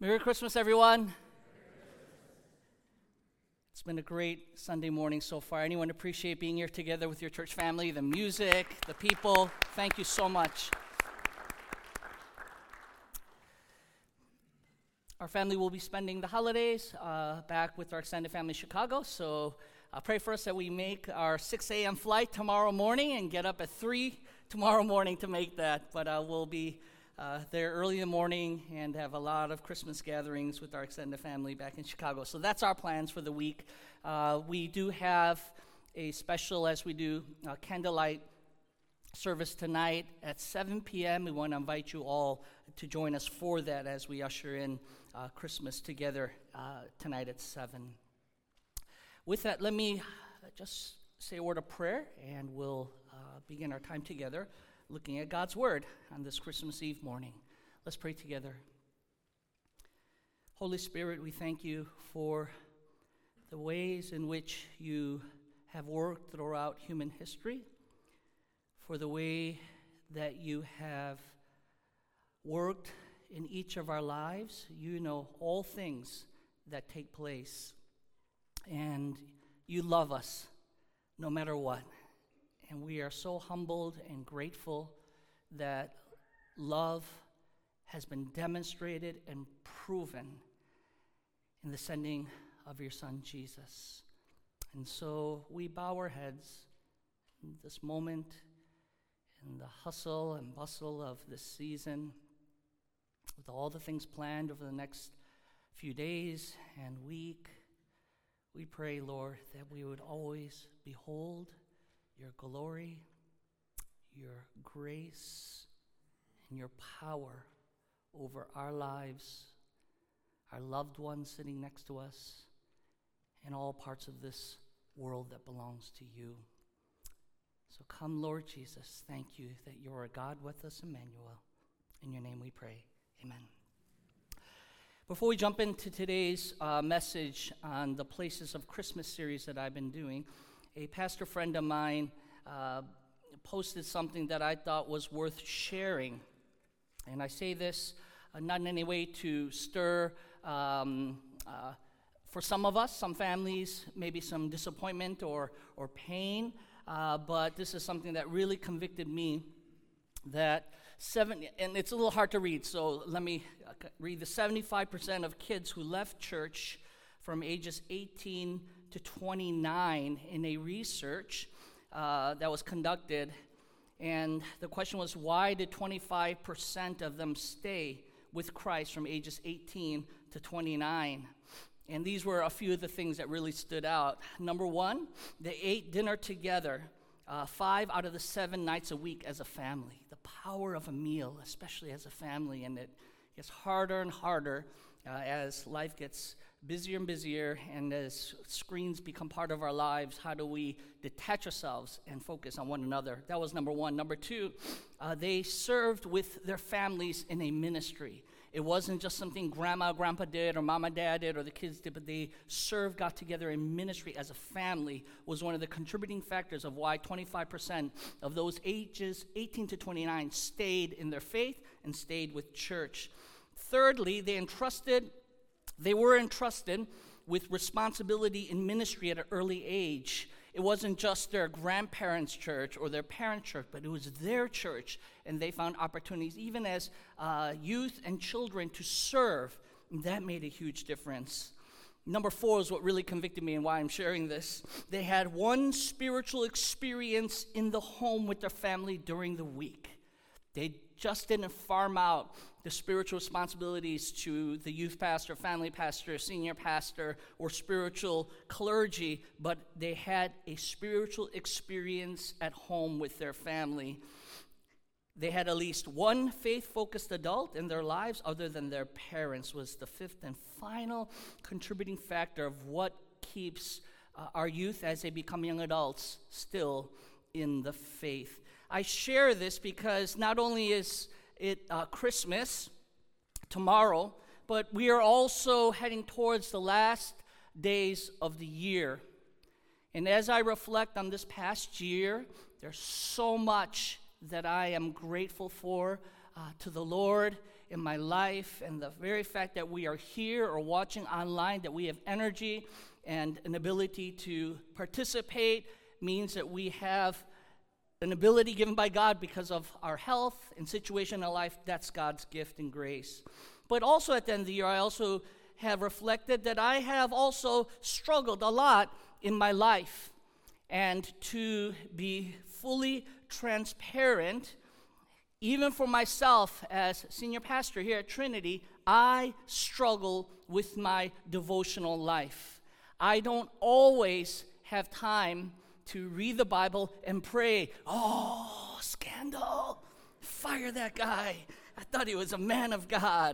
Merry Christmas, everyone. It's been a great Sunday morning so far. Anyone appreciate being here together with your church family, the music, the people? Thank you so much. Our family will be spending the holidays back with our extended family in Chicago, so pray for us that we make our 6 a.m. flight tomorrow morning and get up at 3 tomorrow morning to make that. But we'll be there early in the morning and have a lot of Christmas gatherings with our extended family back in Chicago. So that's our plans for the week. We do have a special, as we do, candlelight service tonight at 7 p.m. We want to invite you all to join us for that as we usher in Christmas together tonight at 7. With that, let me just say a word of prayer, and we'll begin our time together looking at God's Word on this Christmas Eve morning. Let's pray together. Holy Spirit, we thank you for the ways in which you have worked throughout human history, for the way that you have worked in each of our lives. You know all things that take place, and you love us no matter what. And we are so humbled and grateful that love has been demonstrated and proven in the sending of your Son, Jesus. And so we bow our heads in this moment, in the hustle and bustle of this season, with all the things planned over the next few days and week. We pray, Lord, that we would always behold your glory, your grace, and your power over our lives, our loved ones sitting next to us, and all parts of this world that belongs to you. So come, Lord Jesus. Thank you that you are a God with us, Emmanuel. In your name we pray. Amen. Before we jump into today's message on the Places of Christmas series that I've been doing, a pastor friend of mine posted something that I thought was worth sharing. And I say this not in any way to stir, for some of us, some families, maybe some disappointment or pain, but this is something that really convicted me, that and it's a little hard to read, so let me read. The 75% of kids who left church from ages 18 to 29 in a research that was conducted, and the question was, why did 25% of them stay with Christ from ages 18 to 29? And these were a few of the things that really stood out. Number one, they ate dinner together 5 out of the 7 nights a week as a family. The power of a meal, especially as a family, and it gets harder and harder as life gets busier and busier, and as screens become part of our lives. How do we detach ourselves and focus on one another? That was number one. Number two, they served with their families in a ministry. It wasn't just something grandma, grandpa did, or mama, dad did, or the kids did, but they served God together in ministry as a family. Was one of the contributing factors of why 25% of those ages 18 to 29 stayed in their faith and stayed with church. Thirdly, they were entrusted with responsibility in ministry at an early age. It wasn't just their grandparents' church or their parents' church, but it was their church, and they found opportunities, even as youth and children, to serve. And that made a huge difference. Number 4 is what really convicted me and why I'm sharing this. They had one spiritual experience in the home with their family during the week. They just didn't farm out the spiritual responsibilities to the youth pastor, family pastor, senior pastor, or spiritual clergy, but they had a spiritual experience at home with their family. They had at least one faith-focused adult in their lives other than their parents, was the 5th and final contributing factor of what keeps our youth as they become young adults still in the faith. I share this because not only is it Christmas tomorrow, but we are also heading towards the last days of the year. And as I reflect on this past year, there's so much that I am grateful for to the Lord in my life, and the very fact that we are here or watching online, that we have energy and an ability to participate, means that we have an ability given by God because of our health and situation in life. That's God's gift and grace. But also at the end of the year, I also have reflected that I have also struggled a lot in my life. And to be fully transparent, even for myself as senior pastor here at Trinity, I struggle with my devotional life. I don't always have time to read the Bible and pray. Oh, scandal! Fire that guy. I thought he was a man of God.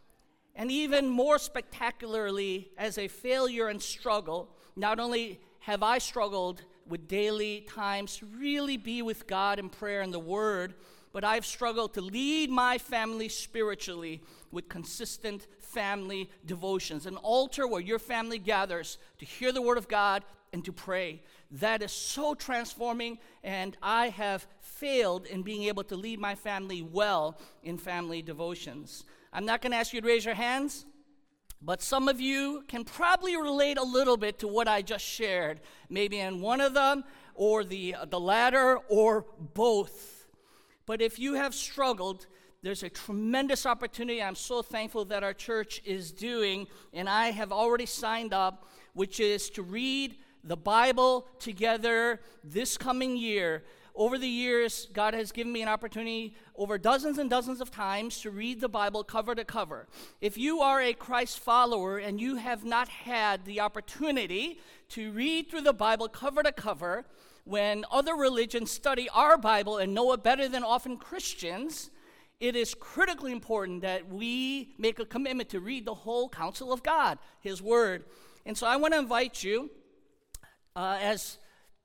And even more spectacularly, as a failure and struggle, not only have I struggled with daily times to really be with God in prayer and the Word, but I've struggled to lead my family spiritually with consistent family devotions, an altar where your family gathers to hear the Word of God and to pray. That is so transforming, and I have failed in being able to lead my family well in family devotions. I'm not going to ask you to raise your hands, but some of you can probably relate a little bit to what I just shared, maybe in one of them, or the latter, or both. But if you have struggled, there's a tremendous opportunity I'm so thankful that our church is doing, and I have already signed up, which is to read the Bible together this coming year. Over the years, God has given me an opportunity over dozens and dozens of times to read the Bible cover to cover. If you are a Christ follower and you have not had the opportunity to read through the Bible cover to cover, when other religions study our Bible and know it better than often Christians, it is critically important that we make a commitment to read the whole counsel of God, His Word. And so I want to invite you, as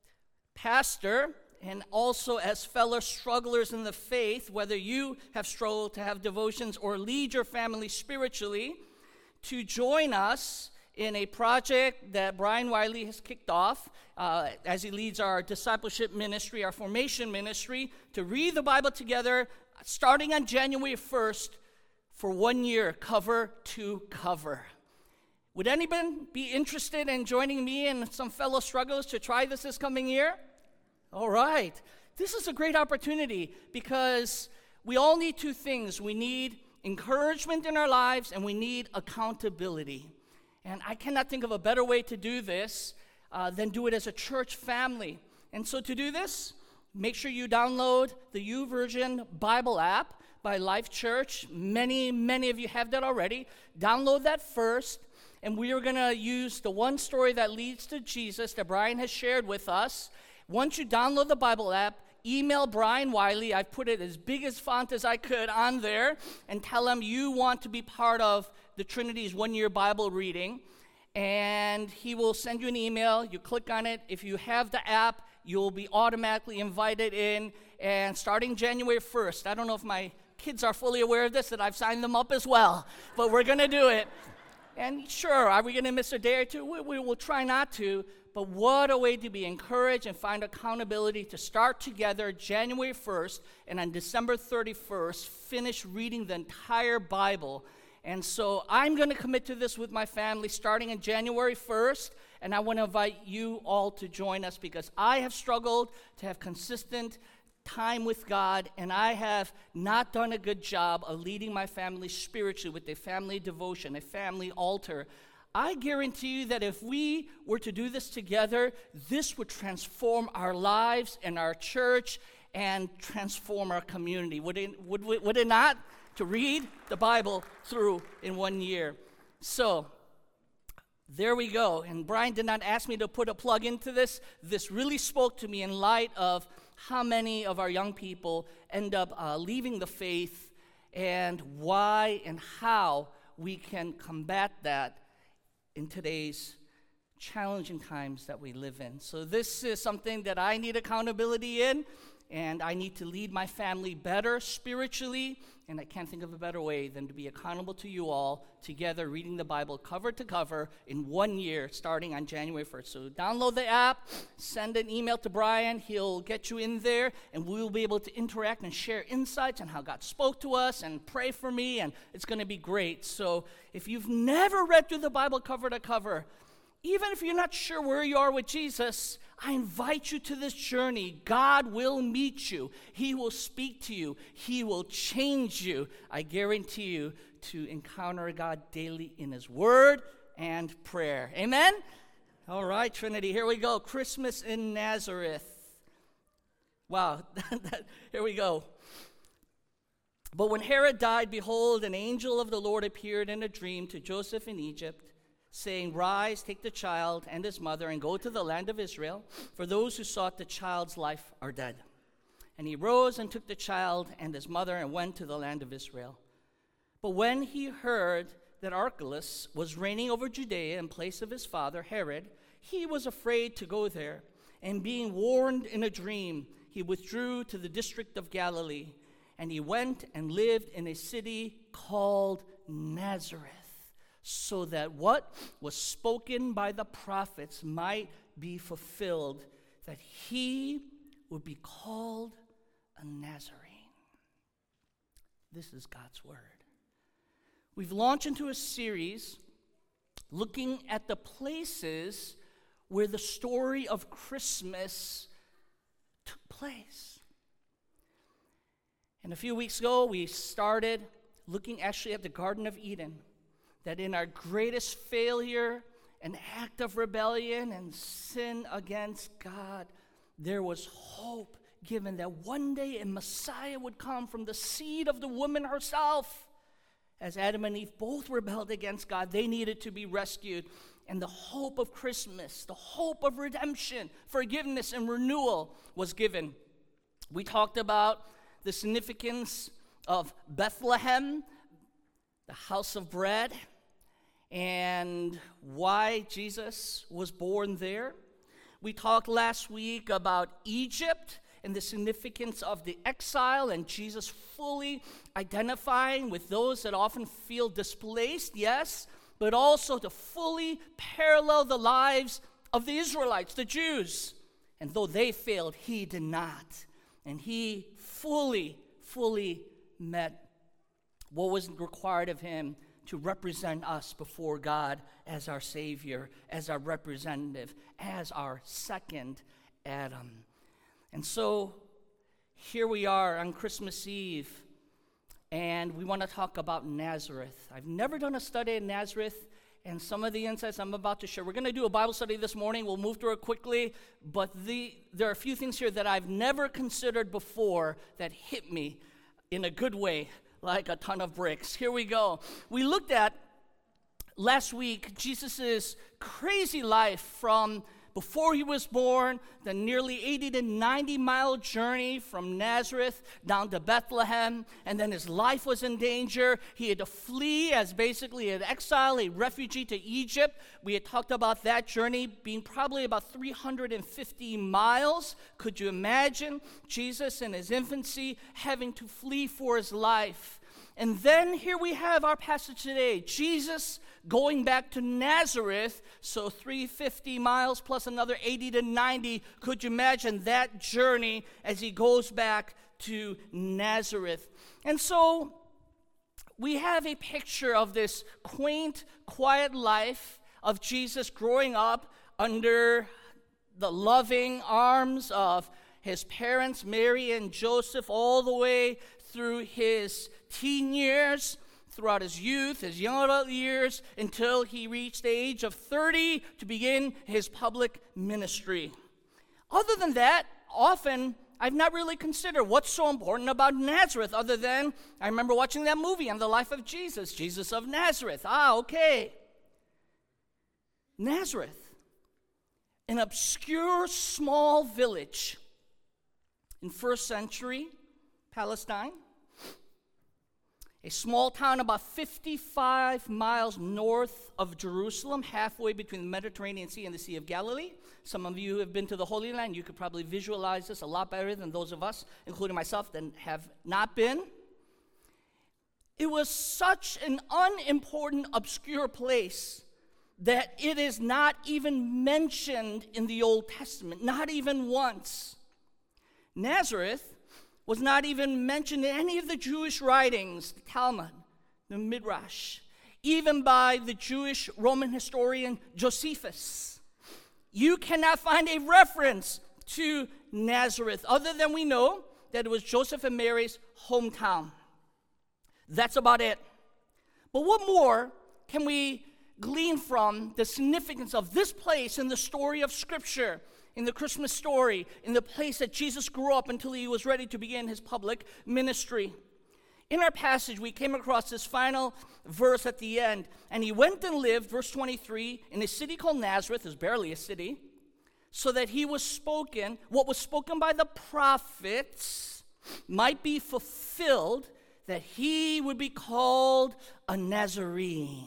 pastor and also as fellow strugglers in the faith, whether you have struggled to have devotions or lead your family spiritually, to join us in a project that Brian Wiley has kicked off as he leads our discipleship ministry, our formation ministry, to read the Bible together starting on January 1st for 1 year, cover to cover. Would anyone be interested in joining me and some fellow strugglers to try this coming year? All right. This is a great opportunity because we all need two things. We need encouragement in our lives, and we need accountability. And I cannot think of a better way to do this than do it as a church family. And so to do this, make sure you download the YouVersion Bible app by Life Church. Many of you have that already. Download that first. And we are going to use the one story that leads to Jesus that Brian has shared with us. Once you download the Bible app, email Brian Wiley. I've put it as big as font as I could on there, and tell him you want to be part of the Trinity's 1 year Bible reading. And he will send you an email. You click on it. If you have the app, you'll be automatically invited in. And starting January 1st, I don't know if my kids are fully aware of this, that I've signed them up as well, but we're going to do it. And sure, are we going to miss a day or two? We will try not to, but what a way to be encouraged and find accountability to start together January 1st, and on December 31st, finish reading the entire Bible. And so I'm going to commit to this with my family starting on January 1st, and I want to invite you all to join us because I have struggled to have consistent time with God, and I have not done a good job of leading my family spiritually with a family devotion, a family altar. I guarantee you that if we were to do this together, this would transform our lives and our church and transform our community. Would it not? To read the Bible through in 1 year. So, there we go. And Brian did not ask me to put a plug into this. This really spoke to me in light of how many of our young people end up leaving the faith, and why and how we can combat that in today's challenging times that we live in. So this is something that I need accountability in, and I need to lead my family better spiritually, and I can't think of a better way than to be accountable to you all together, reading the Bible cover to cover in 1 year, starting on January 1st. So download the app, send an email to Brian. He'll get you in there, and we'll be able to interact and share insights on how God spoke to us, and pray for me, and it's going to be great. So if you've never read through the Bible cover to cover, even if you're not sure where you are with Jesus, I invite you to this journey. God will meet you. He will speak to you. He will change you. I guarantee you to encounter God daily in His Word and prayer. Amen? All right, Trinity, here we go. Christmas in Nazareth. Wow, here we go. But when Herod died, behold, an angel of the Lord appeared in a dream to Joseph in Egypt, saying, Rise, take the child and his mother, and go to the land of Israel, for those who sought the child's life are dead. And he rose and took the child and his mother and went to the land of Israel. But when he heard that Archelaus was reigning over Judea in place of his father Herod, he was afraid to go there. And being warned in a dream, he withdrew to the district of Galilee. And he went and lived in a city called Nazareth, so that what was spoken by the prophets might be fulfilled, that he would be called a Nazarene. This is God's word. We've launched into a series looking at the places where the story of Christmas took place. And a few weeks ago, we started looking actually at the Garden of Eden, that in our greatest failure, an act of rebellion and sin against God, there was hope given that one day a Messiah would come from the seed of the woman herself. As Adam and Eve both rebelled against God, they needed to be rescued. And the hope of Christmas, the hope of redemption, forgiveness, and renewal was given. We talked about the significance of Bethlehem, the house of bread, and why Jesus was born there. We talked last week about Egypt and the significance of the exile, and Jesus fully identifying with those that often feel displaced, yes, but also to fully parallel the lives of the Israelites, the Jews. And though they failed, he did not. And he fully met what was required of him to represent us before God as our Savior, as our representative, as our second Adam. And so here we are on Christmas Eve, and we want to talk about Nazareth. I've never done a study in Nazareth, and some of the insights I'm about to share. We're going to do a Bible study this morning. We'll move through it quickly, but there are a few things here that I've never considered before that hit me in a good way, like a ton of bricks. Here we go. We looked at, last week, Jesus' crazy life from before he was born, the nearly 80 to 90-mile journey from Nazareth down to Bethlehem, and then his life was in danger. He had to flee as basically an exile, a refugee to Egypt. We had talked about that journey being probably about 350 miles. Could you imagine Jesus in his infancy having to flee for his life? And then here we have our passage today, Jesus going back to Nazareth, so 350 miles plus another 80 to 90. Could you imagine that journey as he goes back to Nazareth? And so we have a picture of this quaint, quiet life of Jesus growing up under the loving arms of his parents, Mary and Joseph, all the way through his teen years, throughout his youth, his young adult years, until he reached the age of 30 to begin his public ministry. Other than that, often I've not really considered what's so important about Nazareth, other than I remember watching that movie on the life of Jesus, Jesus of Nazareth. Okay. Nazareth, an obscure small village in first century Palestine. a small town about 55 miles north of Jerusalem, halfway between the Mediterranean Sea and the Sea of Galilee. Some of you who have been to the Holy Land, you could probably visualize this a lot better than those of us, including myself, that have not been. It was such an unimportant, obscure place that it is not even mentioned in the Old Testament, not even once. Nazareth was not even mentioned in any of the Jewish writings, the Talmud, the Midrash, even by the Jewish Roman historian Josephus. You cannot find a reference to Nazareth, other than we know that it was Joseph and Mary's hometown. That's about it. But what more can we glean from the significance of this place in the story of Scripture, in the Christmas story, in the place that Jesus grew up until he was ready to begin his public ministry? In our passage, we came across this final verse at the end. And he went and lived, verse 23, in a city called Nazareth, is barely a city, so that he was spoken, what was spoken by the prophets might be fulfilled, that he would be called a Nazarene.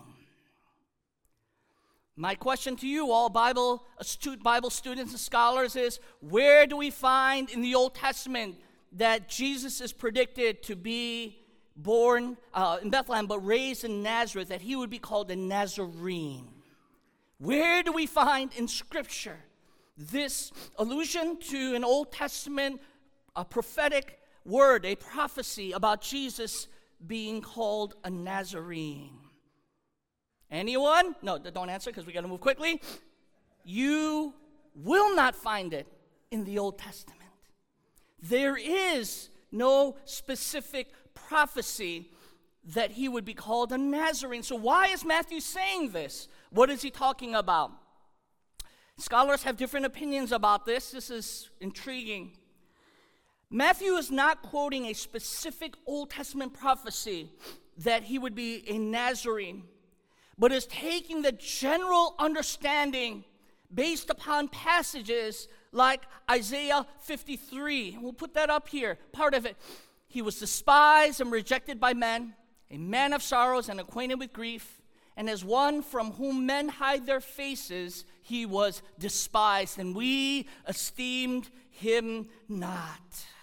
My question to you all, Bible students and scholars, is where do we find in the Old Testament that Jesus is predicted to be born in Bethlehem but raised in Nazareth, that he would be called a Nazarene? Where do we find in Scripture this allusion to an Old Testament prophetic word, a prophecy about Jesus being called a Nazarene? Anyone? No, don't answer because we got to move quickly. You will not find it in the Old Testament. There is no specific prophecy that he would be called a Nazarene. So why is Matthew saying this? What is he talking about? Scholars have different opinions about this. This is intriguing. Matthew is not quoting a specific Old Testament prophecy that he would be a Nazarene, but is taking the general understanding based upon passages like Isaiah 53. We'll put that up here, part of it. He was despised and rejected by men, a man of sorrows and acquainted with grief, and as one from whom men hide their faces, he was despised, and we esteemed him not.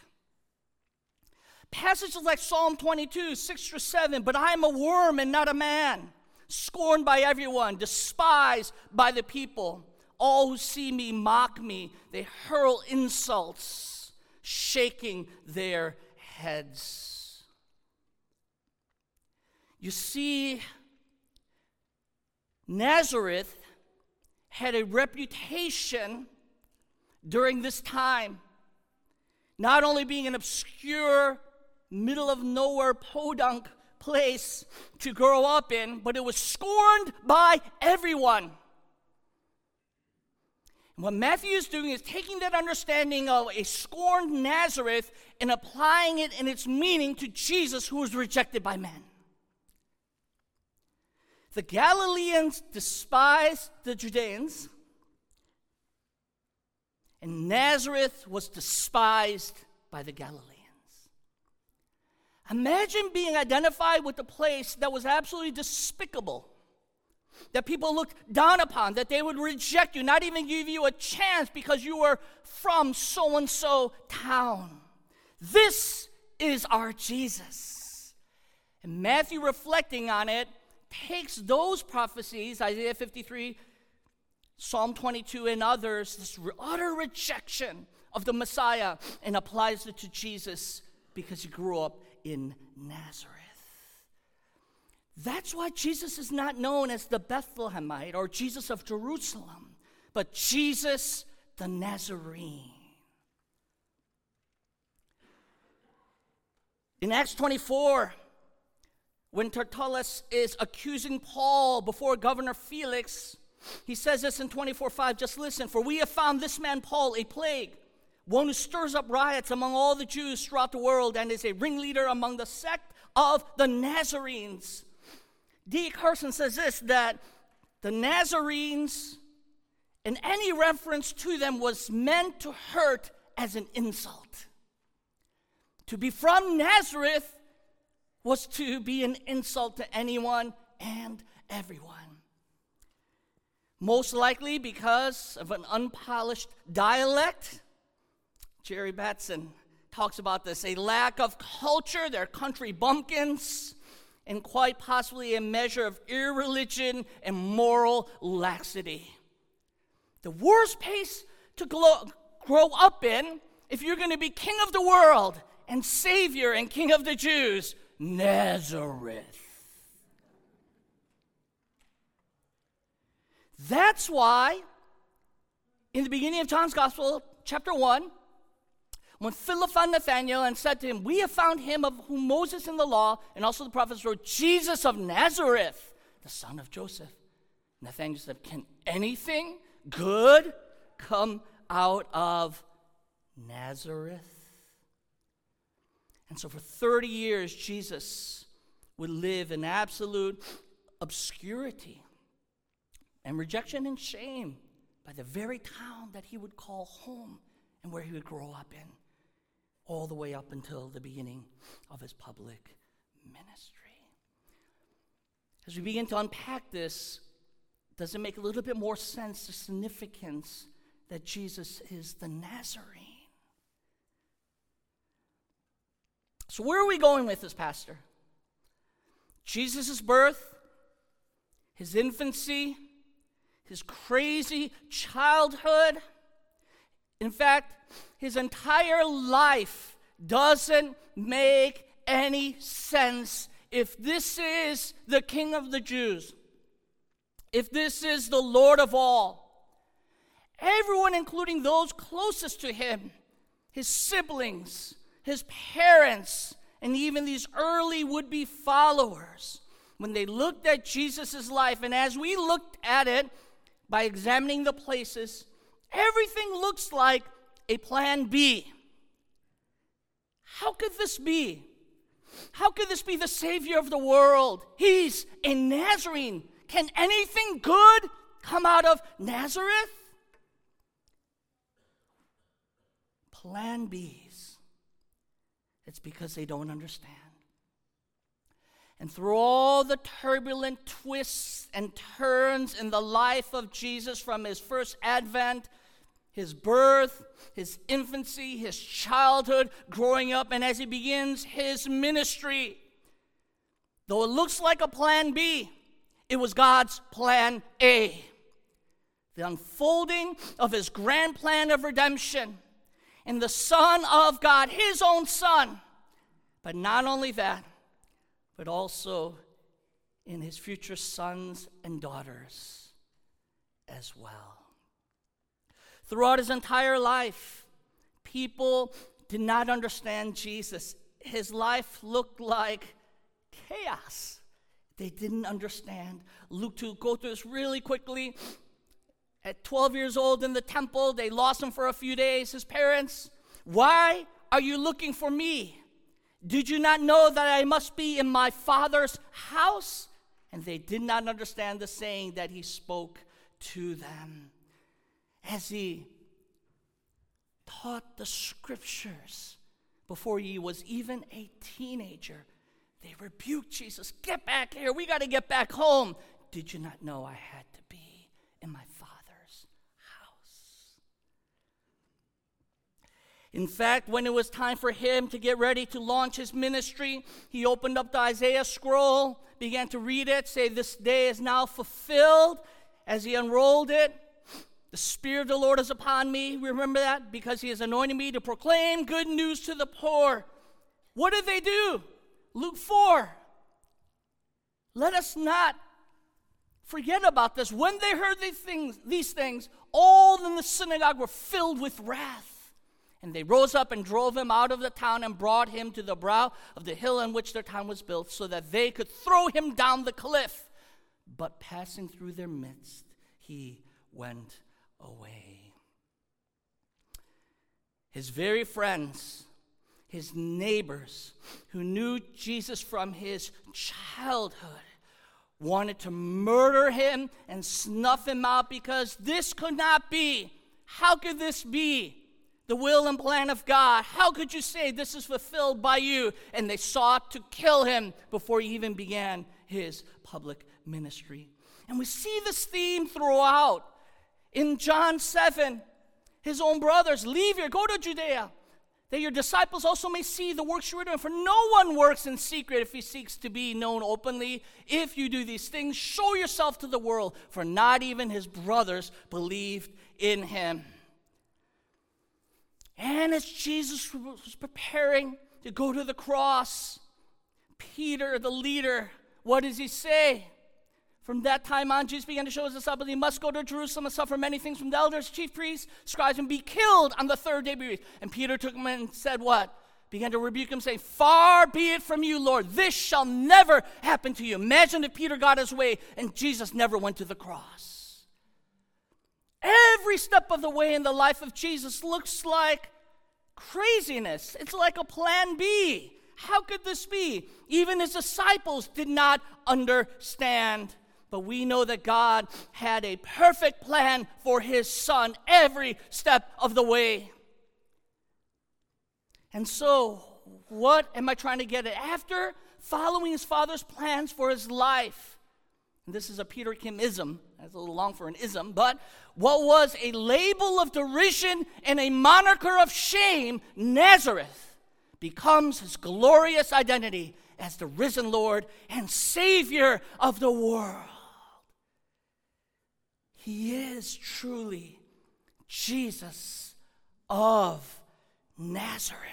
Passages like Psalm 22, 6-7, but I am a worm and not a man, scorned by everyone, despised by the people. All who see me mock me. They hurl insults, shaking their heads. You see, Nazareth had a reputation during this time, not only being an obscure, middle of nowhere podunk place to grow up in, but it was scorned by everyone. And what Matthew is doing is taking that understanding of a scorned Nazareth and applying it in its meaning to Jesus, who was rejected by men. The Galileans despised the Judeans, and Nazareth was despised by the Galileans. Imagine being identified with a place that was absolutely despicable, that people looked down upon, that they would reject you, not even give you a chance because you were from so-and-so town. This is our Jesus. And Matthew, reflecting on it, takes those prophecies, Isaiah 53, Psalm 22, and others, this utter rejection of the Messiah, and applies it to Jesus because he grew up in Nazareth. That's why Jesus is not known as the Bethlehemite or Jesus of Jerusalem, but Jesus the Nazarene. In Acts 24, when Tertullus is accusing Paul before Governor Felix, he says this in 24:5, just listen, for we have found this man Paul a plague, one who stirs up riots among all the Jews throughout the world and is a ringleader among the sect of the Nazarenes. D. Carson says this, that the Nazarenes, and any reference to them was meant to hurt as an insult. To be from Nazareth was to be an insult to anyone and everyone. Most likely because of an unpolished dialect. Jerry Batson talks about this, a lack of culture, their country bumpkins, and quite possibly a measure of irreligion and moral laxity. The worst place to grow up in, if you're going to be king of the world and savior and king of the Jews, Nazareth. That's why, in the beginning of John's Gospel, chapter 1, when Philip found Nathanael and said to him, "We have found him of whom Moses in the law and also the prophets wrote, Jesus of Nazareth, the son of Joseph." Nathanael said, "Can anything good come out of Nazareth?" And so for 30 years, Jesus would live in absolute obscurity and rejection and shame by the very town that he would call home and where he would grow up in, all the way up until the beginning of his public ministry. As we begin to unpack this, does it make a little bit more sense, the significance that Jesus is the Nazarene? So where are we going with this, Pastor? Jesus' birth, his infancy, his crazy childhood. In fact, his entire life doesn't make any sense if this is the King of the Jews, if this is the Lord of all. Everyone, including those closest to him, his siblings, his parents, and even these early would-be followers, when they looked at Jesus' life, and as we looked at it by examining the places, everything looks like a plan B. How could this be? How could this be the Savior of the world? He's a Nazarene. Can anything good come out of Nazareth? Plan Bs. It's because they don't understand. And through all the turbulent twists and turns in the life of Jesus, from his first advent, his birth, his infancy, his childhood, growing up, and as he begins his ministry, though it looks like a plan B, it was God's plan A. The unfolding of his grand plan of redemption in the Son of God, his own Son. But not only that, but also in his future sons and daughters as well. Throughout his entire life, people did not understand Jesus. His life looked like chaos. They didn't understand. Luke 2, go through this really quickly. At 12 years old in the temple, they lost him for a few days. His parents, "Why are you looking for me? Did you not know that I must be in my Father's house?" And they did not understand the saying that he spoke to them. As he taught the scriptures before he was even a teenager, they rebuked Jesus. "Get back here. We got to get back home. Did you not know I had to be in my Father's house?" In fact, when it was time for him to get ready to launch his ministry, he opened up the Isaiah scroll, began to read it, say, "This day is now fulfilled." As he unrolled it, "The Spirit of the Lord is upon me." Remember that? "Because he has anointed me to proclaim good news to the poor." What did they do? Luke 4. Let us not forget about this. When they heard these things, all in the synagogue were filled with wrath. And they rose up and drove him out of the town and brought him to the brow of the hill on which their town was built, so that they could throw him down the cliff. But passing through their midst, he went away. His very friends, his neighbors, who knew Jesus from his childhood, wanted to murder him and snuff him out, because this could not be. How could this be the will and plan of God. How could you say this is fulfilled by you? And they sought to kill him before he even began his public ministry. And we see this theme throughout. In John 7, his own brothers, leave here, go to Judea, that your disciples also may see the works you are doing. For no one works in secret if he seeks to be known openly. If you do these things, show yourself to the world, for not even his brothers believed in him. And as Jesus was preparing to go to the cross, Peter, the leader, what does he say? From that time on, Jesus began to show his disciples he must go to Jerusalem and suffer many things from the elders, chief priests, scribes, and be killed on the third day. And Peter took him and said what? Began to rebuke him, saying, far be it from you, Lord. This shall never happen to you. Imagine if Peter got his way and Jesus never went to the cross. Every step of the way in the life of Jesus looks like craziness. It's like a plan B. How could this be? Even his disciples did not understand. But we know that God had a perfect plan for his son every step of the way. And so, what am I trying to get at? After following his father's plans for his life, and this is a Peter Kim-ism, that's a little long for an ism, but what was a label of derision and a moniker of shame, Nazareth, becomes his glorious identity as the risen Lord and Savior of the world. He is truly Jesus of Nazareth.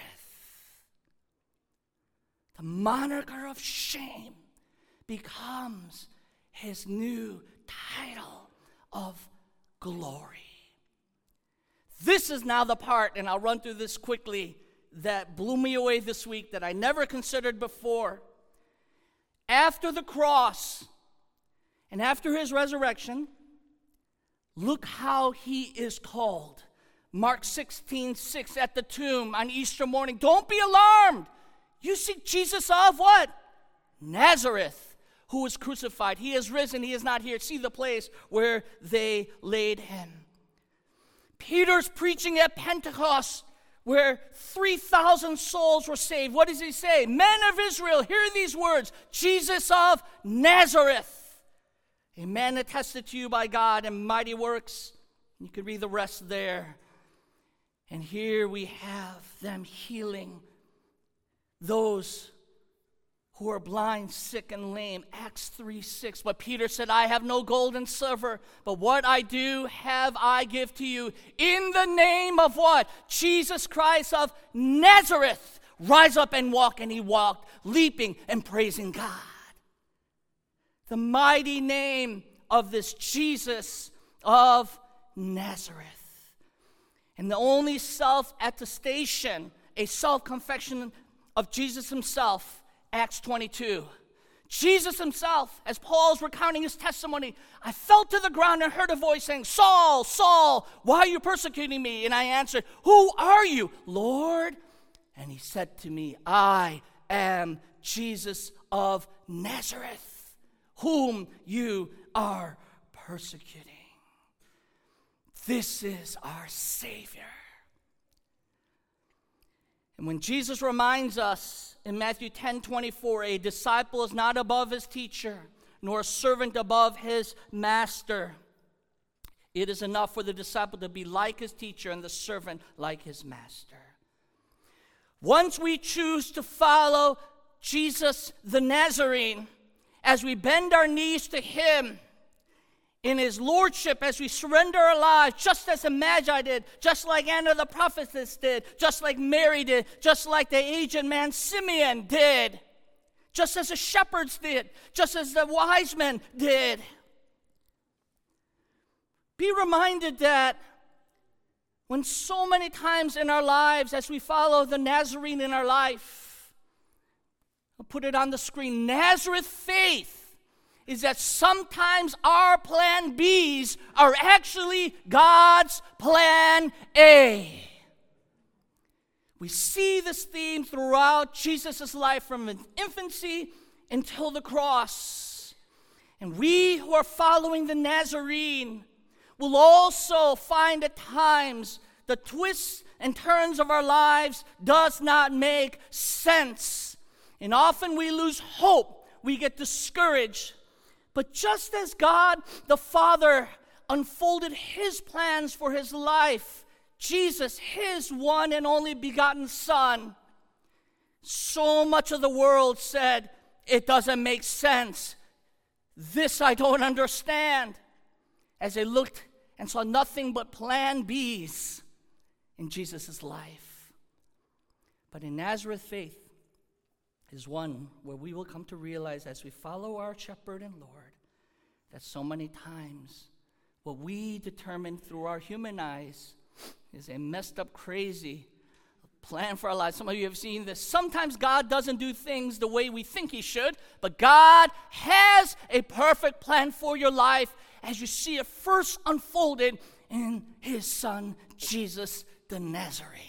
The moniker of shame becomes his new title of glory. This is now the part, and I'll run through this quickly, that blew me away this week that I never considered before. After the cross and after his resurrection, look how he is called. Mark 16:6 at the tomb on Easter morning. Don't be alarmed. You see Jesus of what? Nazareth, who was crucified. He is risen. He is not here. See the place where they laid him. Peter's preaching at Pentecost, where 3,000 souls were saved. What does he say? Men of Israel, hear these words. Jesus of Nazareth, a man attested to you by God in mighty works. You could read the rest there. And here we have them healing those who are blind, sick, and lame. Acts 3:6. But Peter said, I have no gold and silver, but what I do have I give to you. In the name of what? Jesus Christ of Nazareth. Rise up and walk. And he walked, leaping and praising God. The mighty name of this Jesus of Nazareth. And the only self-attestation, a self-confession of Jesus himself, Acts 22. Jesus himself, as Paul's recounting his testimony, I fell to the ground and heard a voice saying, Saul, Saul, why are you persecuting me? And I answered, who are you, Lord? And he said to me, I am Jesus of Nazareth, whom you are persecuting. This is our Savior. And when Jesus reminds us in Matthew 10:24, a disciple is not above his teacher, nor a servant above his master. It is enough for the disciple to be like his teacher and the servant like his master. Once we choose to follow Jesus the Nazarene, as we bend our knees to him in his lordship, as we surrender our lives, just as the Magi did, just like Anna the prophetess did, just like Mary did, just like the aged man Simeon did, just as the shepherds did, just as the wise men did. Be reminded that when so many times in our lives, as we follow the Nazarene in our life, I'll put it on the screen, Nazareth faith is that sometimes our plan Bs are actually God's plan A. We see this theme throughout Jesus' life from his infancy until the cross. And we who are following the Nazarene will also find at times the twists and turns of our lives does not make sense. And often we lose hope. We get discouraged. But just as God the Father unfolded his plans for his life, Jesus, his one and only begotten Son, so much of the world said, it doesn't make sense. This I don't understand. As they looked and saw nothing but plan Bs in Jesus' life. But in Nazareth, faith is one where we will come to realize as we follow our shepherd and Lord, that so many times what we determine through our human eyes is a messed up, crazy plan for our lives. Some of you have seen this. Sometimes God doesn't do things the way we think he should, but God has a perfect plan for your life as you see it first unfolded in his Son, Jesus the Nazarene.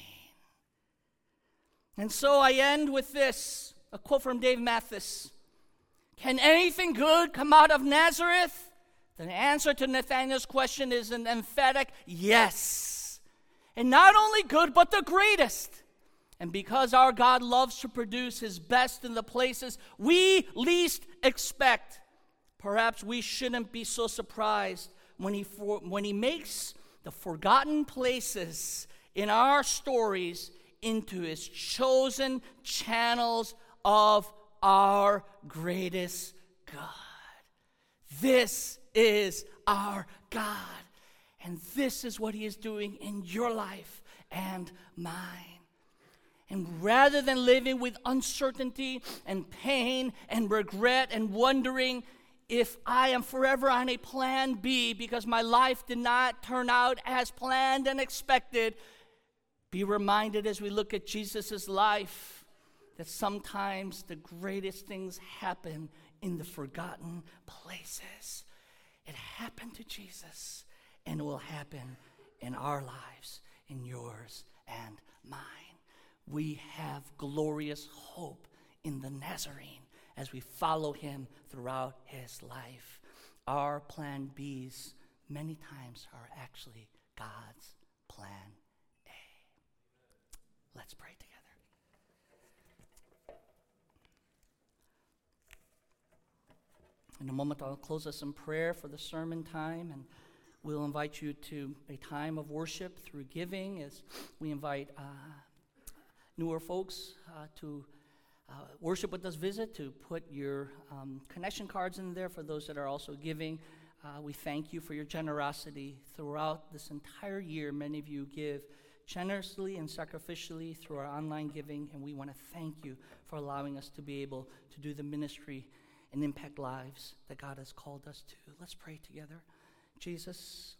And so I end with this, a quote from Dave Mathis. Can anything good come out of Nazareth? The answer to Nathanael's question is an emphatic yes. And not only good, but the greatest. And because our God loves to produce his best in the places we least expect, perhaps we shouldn't be so surprised when he makes the forgotten places in our stories into his chosen channels of our greatest God. This is our God. And this is what he is doing in your life and mine. And rather than living with uncertainty and pain and regret and wondering if I am forever on a plan B because my life did not turn out as planned and expected, be reminded as we look at Jesus' life that sometimes the greatest things happen in the forgotten places. It happened to Jesus, and it will happen in our lives, in yours and mine. We have glorious hope in the Nazarene as we follow him throughout his life. Our plan Bs many times are actually God's plan A. Let's pray together. In a moment, I'll close us in prayer for the sermon time, and we'll invite you to a time of worship through giving as we invite newer folks to worship with us, visit, to put your connection cards in there for those that are also giving. We thank you for your generosity throughout this entire year. Many of you give generously and sacrificially through our online giving, and we want to thank you for allowing us to be able to do the ministry and impact lives that God has called us to. Let's pray together. Jesus,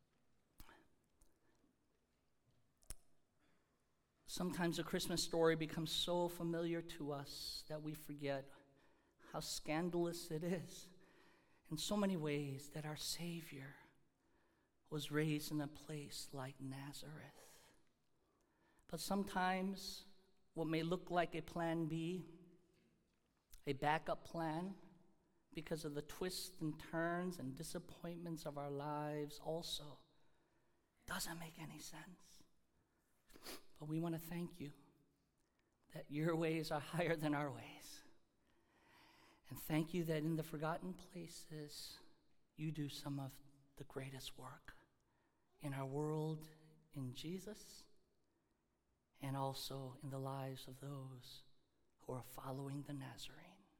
sometimes the Christmas story becomes so familiar to us that we forget how scandalous it is in so many ways that our Savior was raised in a place like Nazareth. But sometimes what may look like a plan B, a backup plan, because of the twists and turns and disappointments of our lives also doesn't make any sense. But we want to thank you that your ways are higher than our ways. And thank you that in the forgotten places, you do some of the greatest work in our world, in Jesus, and also in the lives of those who are following the Nazarene.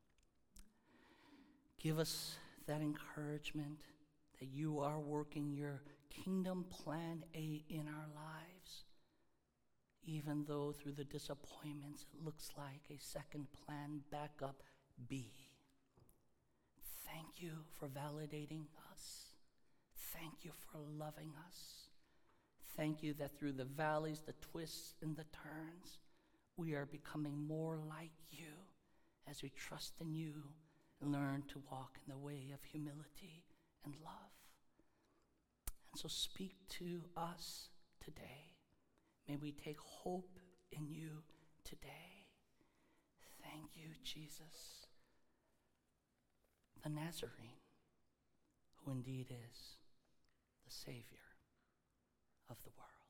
Give us that encouragement that you are working your kingdom plan A in our lives, even though through the disappointments it looks like a second plan backup B. Thank you for validating us. Thank you for loving us. Thank you that through the valleys, the twists, and the turns, we are becoming more like you as we trust in you and learn to walk in the way of humility and love. And so speak to us today. May we take hope in you today. Thank you, Jesus, the Nazarene, who indeed is the Savior of the world.